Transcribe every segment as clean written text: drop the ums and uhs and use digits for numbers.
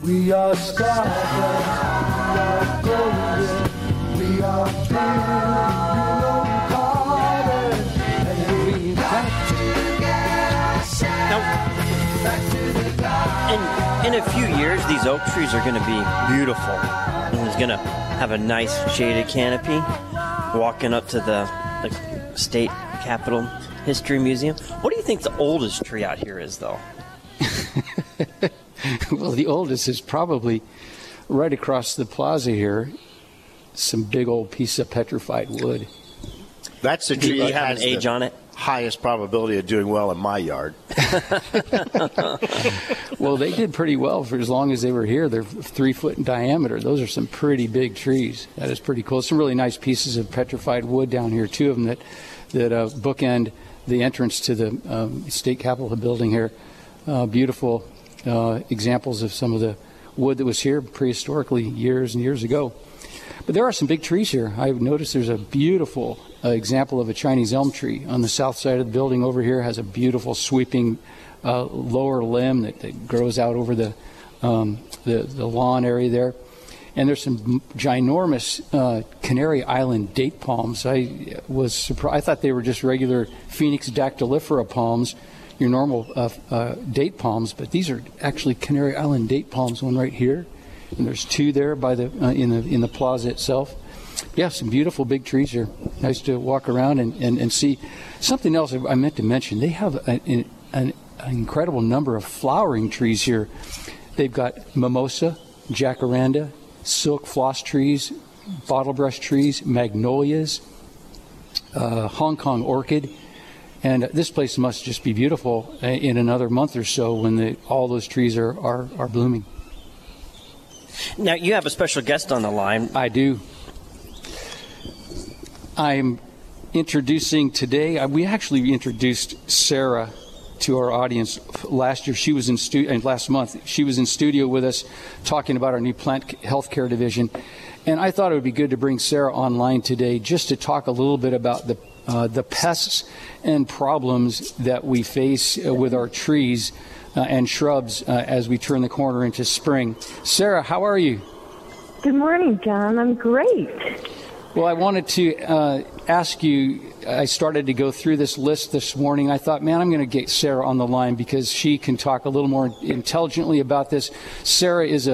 We are stardust, we are golden, we are carbon, and we back together. Now, in a few years, these oak trees are going to be beautiful. And it's going to have a nice shaded canopy. Walking up to the State Capitol History Museum. What do you think the oldest tree out here is, though? Well, the oldest is probably right across the plaza here. Some big old piece of petrified wood. That's the Do tree you that have has an age the on it? highest probability of doing well in my yard. Well, they did pretty well for as long as they were here. They're 3 foot in diameter. Those are some pretty big trees. That is pretty cool. Some really nice pieces of petrified wood down here, two of them that bookend the entrance to the State Capitol building here. Beautiful examples of some of the wood that was here prehistorically years and years ago. But there are some big trees here. I've noticed there's a beautiful example of a Chinese elm tree on the south side of the building over here. Has a beautiful sweeping lower limb that grows out over the lawn area there. And there's some ginormous Canary Island date palms. I was surprised. I thought they were just regular Phoenix dactylifera palms, your normal date palms, but these are actually Canary Island date palms. One right here, and there's two there by the in the plaza itself. Yeah, some beautiful big trees here. Nice to walk around and see. Something else I meant to mention, they have an incredible number of flowering trees here. They've got mimosa, jacaranda, silk floss trees, bottlebrush trees, magnolias, Hong Kong orchid. And this place must just be beautiful in another month or so when all those trees are blooming. Now, you have a special guest on the line. I do. I'm introducing today, we actually introduced Sarah to our audience last year. She was in last month. She was in studio with us talking about our new plant healthcare division. And I thought it would be good to bring Sarah online today just to talk a little bit about the pests and problems that we face with our trees and shrubs as we turn the corner into spring. Sarah, how are you? Good morning, John. I'm great. Well, I wanted to ask you, I started to go through this list this morning. I thought, man, I'm going to get Sarah on the line because she can talk a little more intelligently about this. Sarah is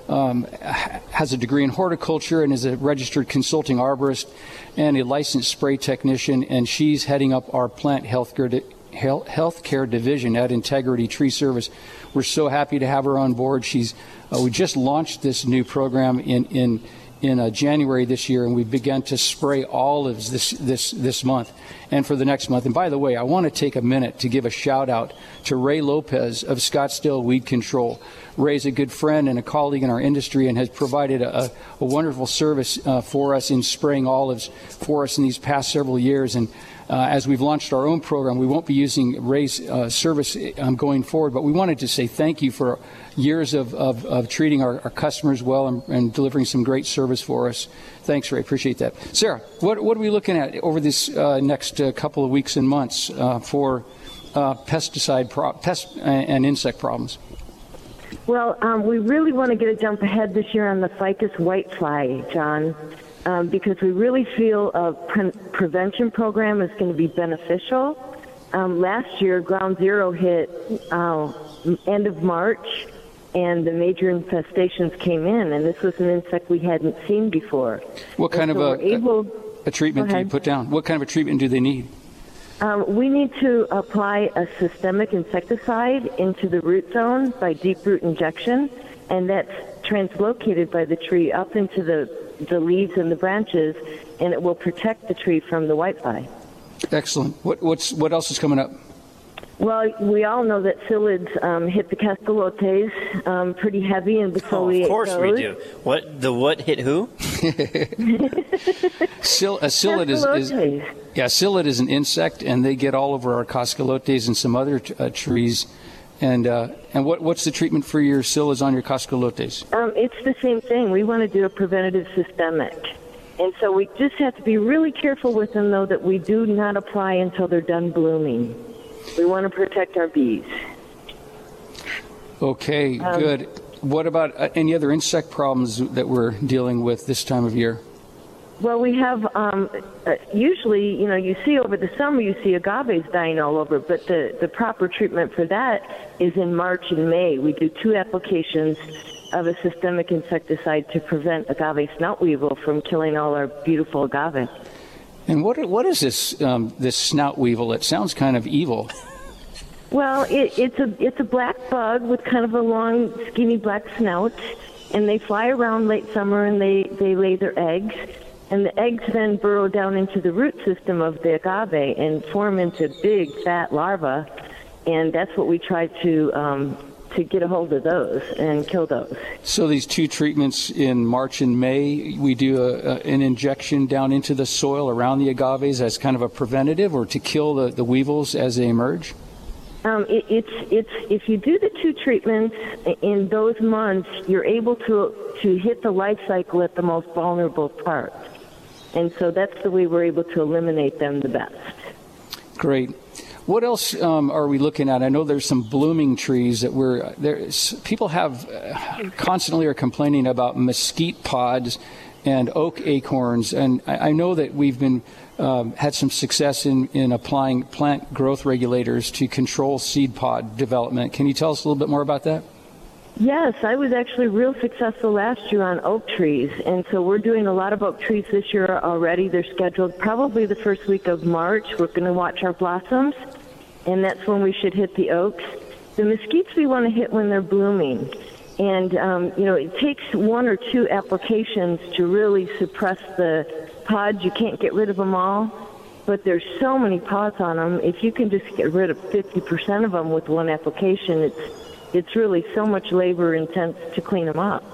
has a degree in horticulture and is a registered consulting arborist and a licensed spray technician, and she's heading up our plant healthcare division at Integrity Tree Service. We're so happy to have her on board. We just launched this new program in January this year, and we began to spray olives this month and for the next month. And by the way, I want to take a minute to give a shout out to Ray Lopez of Scottsdale Weed Control. Ray's a good friend and a colleague in our industry and has provided a wonderful service for us in spraying olives for us in these past several years. And as we've launched our own program, we won't be using Ray's service going forward, but we wanted to say thank you for years of treating our customers well and delivering some great service for us. Thanks, Ray. Appreciate that. Sarah, what are we looking at over this next couple of weeks and months for pest and insect problems? Well, we really want to get a jump ahead this year on the ficus whitefly, John, because we really feel a prevention program is going to be beneficial. Last year, Ground Zero hit end of March, and the major infestations came in, and this was an insect we hadn't seen before. What kind of a treatment do you put down? What kind of a treatment do they need? We need to apply a systemic insecticide into the root zone by deep root injection, and that's translocated by the tree up into the leaves and the branches, and it will protect the tree from the whitefly. Excellent. What else is coming up? Well, we all know that psyllids hit the cascalotes pretty heavy and defoliate of course those. We do. What hit who? Psyllid psyllid is an insect, and they get all over our cascalotes and some other trees. And what's the treatment for your psyllids on your cascalotes? It's the same thing. We want to do a preventative systemic. And so we just have to be really careful with them, though, that we do not apply until they're done blooming. We want to protect our bees. Okay, good. what about any other insect problems that we're dealing with this time of year? Well, we have usually, you see over the summer, you see agaves dying all over, but the proper treatment for that is in March and May. We do 2 applications of a systemic insecticide to prevent agave snout weevil from killing all our beautiful agave. And what is this snout weevil? It sounds kind of evil. Well, it's a black bug with kind of a long, skinny black snout, and they fly around late summer and they lay their eggs. And the eggs then burrow down into the root system of the agave and form into big, fat larvae. And that's what we try to get a hold of those and kill those. So these 2 treatments in March and May, we do an injection down into the soil around the agaves as kind of a preventative or to kill the weevils as they emerge? If you do the 2 treatments in those months, you're able to hit the life cycle at the most vulnerable part. And so that's the way we're able to eliminate them the best. Great. What else are we looking at? I know there's some blooming trees that people have constantly are complaining about mesquite pods and oak acorns, and I know that we've been had some success in applying plant growth regulators to control seed pod development. Can you tell us a little bit more about that? Yes, I was actually real successful last year on oak trees, and so we're doing a lot of oak trees this year already. They're scheduled probably the first week of March. We're going to watch our blossoms, and that's when we should hit the oaks. The mesquites we want to hit when they're blooming, and it takes 1 or 2 applications to really suppress the pods. You can't get rid of them all, but there's so many pods on them. If you can just get rid of 50% of them with 1 application, it's really so much labor intense to clean them up.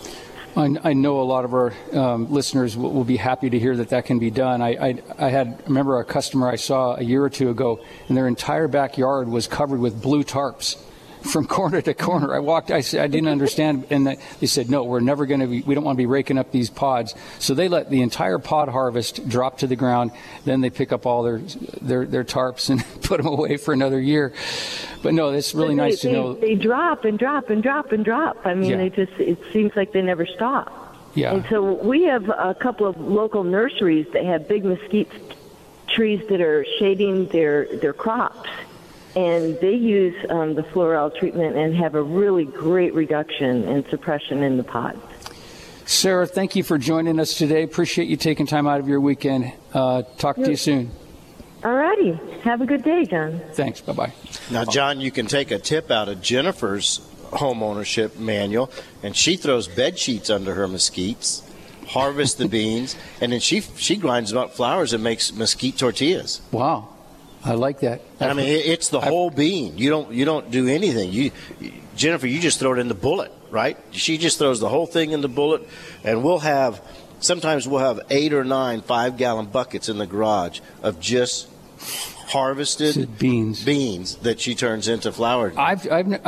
I know a lot of our listeners will be happy to hear that can be done. I remember a customer I saw a year or 2 ago, and their entire backyard was covered with blue tarps from corner to corner. I didn't understand, and they said, no, we don't want to be raking up these pods. So they let the entire pod harvest drop to the ground. Then they pick up all their tarps and put them away for another year. But no, it's really nice to know. They drop and drop and drop and drop. I mean, it seems like they never stop. Yeah. And so we have a couple of local nurseries that have big mesquite trees that are shading their crops. And they use the Floral treatment and have a really great reduction and suppression in the pod. Sarah, thank you for joining us today. Appreciate you taking time out of your weekend. Talk to you soon. All righty. Have a good day, John. Thanks. Bye-bye. Now, John, you can take a tip out of Jennifer's home ownership manual, and she throws bed sheets under her mesquites, harvests the beans, and then she grinds them up flours and makes mesquite tortillas. Wow. I like that. I mean, it's the whole bean. You don't do anything. Jennifer, you just throw it in the bullet, right? She just throws the whole thing in the bullet, and sometimes we'll have 8 or 9 5-gallon buckets in the garage of just harvested beans that she turns into flour. I've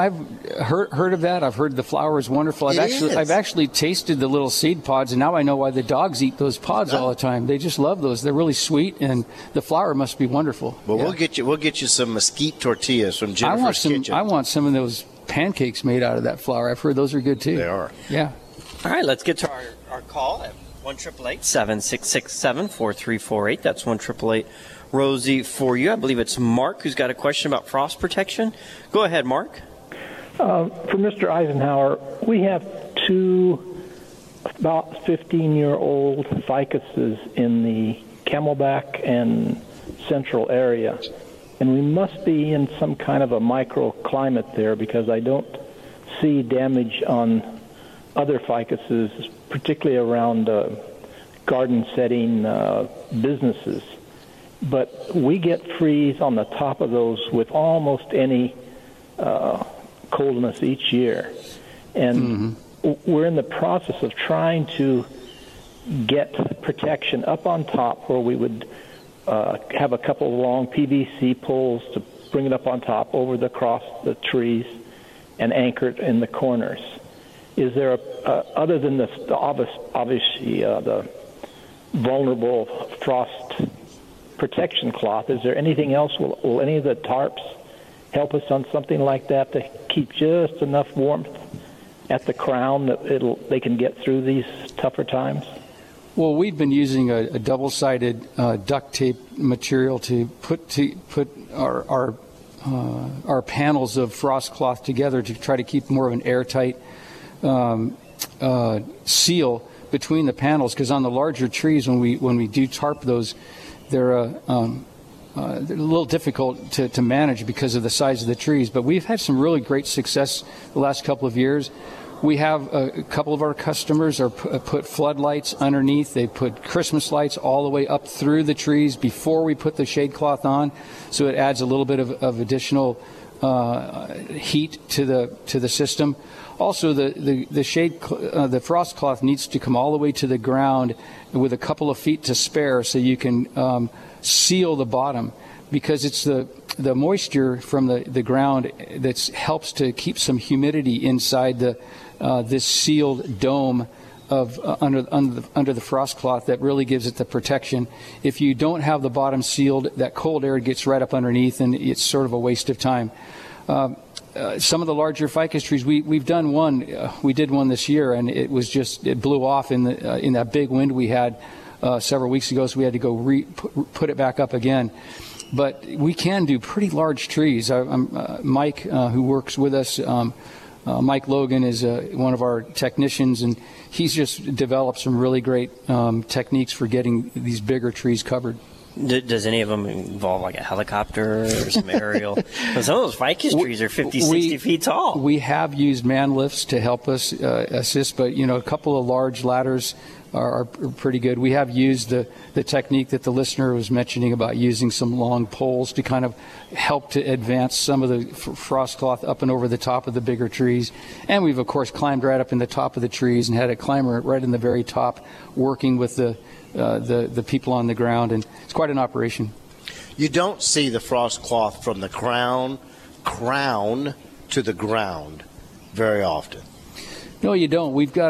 heard of that. I've heard the flour is wonderful. I've actually tasted the little seed pods, and now I know why the dogs eat those pods all the time. They just love those. They're really sweet, and the flour must be wonderful. Well, we'll get you some mesquite tortillas from Jennifer's Kitchen. I want some of those pancakes made out of that flour. I've heard those are good too. They are. Yeah. All right, let's get to our call at 1-888-766-7348. That's 1-888-ROSIE for you. I believe it's Mark who's got a question about frost protection. Go ahead, Mark. For Mr. Eisenhower, we have 2 about 15-year-old ficuses in the Camelback and Central area. And we must be in some kind of a microclimate there because I don't see damage on other ficuses, particularly around garden setting businesses. But we get freeze on the top of those with almost any coldness each year. And we're in the process of trying to get protection up on top where we would have a couple of long PVC poles to bring it up on top across the trees and anchor it in the corners. Is there other than the obviously the vulnerable frost protection cloth, is there anything else? Will any of the tarps help us on something like that to keep just enough warmth at the crown that they can get through these tougher times? Well, we've been using a double-sided duct tape material to put our panels of frost cloth together to try to keep more of an airtight seal between the panels. Because on the larger trees, when we do tarp those, they're a little difficult to manage because of the size of the trees. But we've had some really great success the last couple of years. We have a couple of our customers are put floodlights underneath. They put Christmas lights all the way up through the trees before we put the shade cloth on, so it adds a little bit of additional heat to the system. Also, the frost cloth needs to come all the way to the ground with a couple of feet to spare, so you can seal the bottom, because it's the moisture from the ground that helps to keep some humidity inside this sealed dome of under the frost cloth that really gives it the protection. If you don't have the bottom sealed, that cold air gets right up underneath, and it's sort of a waste of time. Some of the larger ficus trees, we've done one. We did one this year, and it blew off in that big wind we had several weeks ago. So we had to go put it back up again. But we can do pretty large trees. Mike, who works with us, Mike Logan is one of our technicians, and he's just developed some really great techniques for getting these bigger trees covered. Does any of them involve like a helicopter or some aerial? Some of those ficus trees are 50, 60 feet tall. We have used man lifts to help us assist, but a couple of large ladders are pretty good. We have used the technique that the listener was mentioning about using some long poles to kind of help to advance some of the frost cloth up and over the top of the bigger trees. And we've, of course, climbed right up in the top of the trees and had a climber right in the very top working with the people on the ground, and it's quite an operation. You don't see the frost cloth from the crown to the ground very often. No, you don't. We've got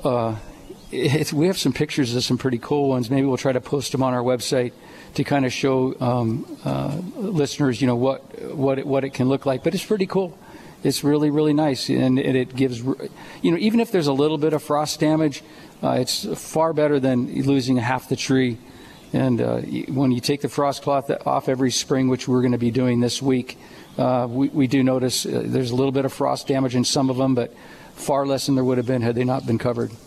we have some pictures of some pretty cool ones. Maybe we'll try to post them on our website to kind of show listeners, what it can look like. But it's pretty cool. It's really, really nice, and it gives, even if there's a little bit of frost damage, it's far better than losing half the tree. And when you take the frost cloth off every spring, which we're going to be doing this week, we do notice there's a little bit of frost damage in some of them, but far less than there would have been had they not been covered.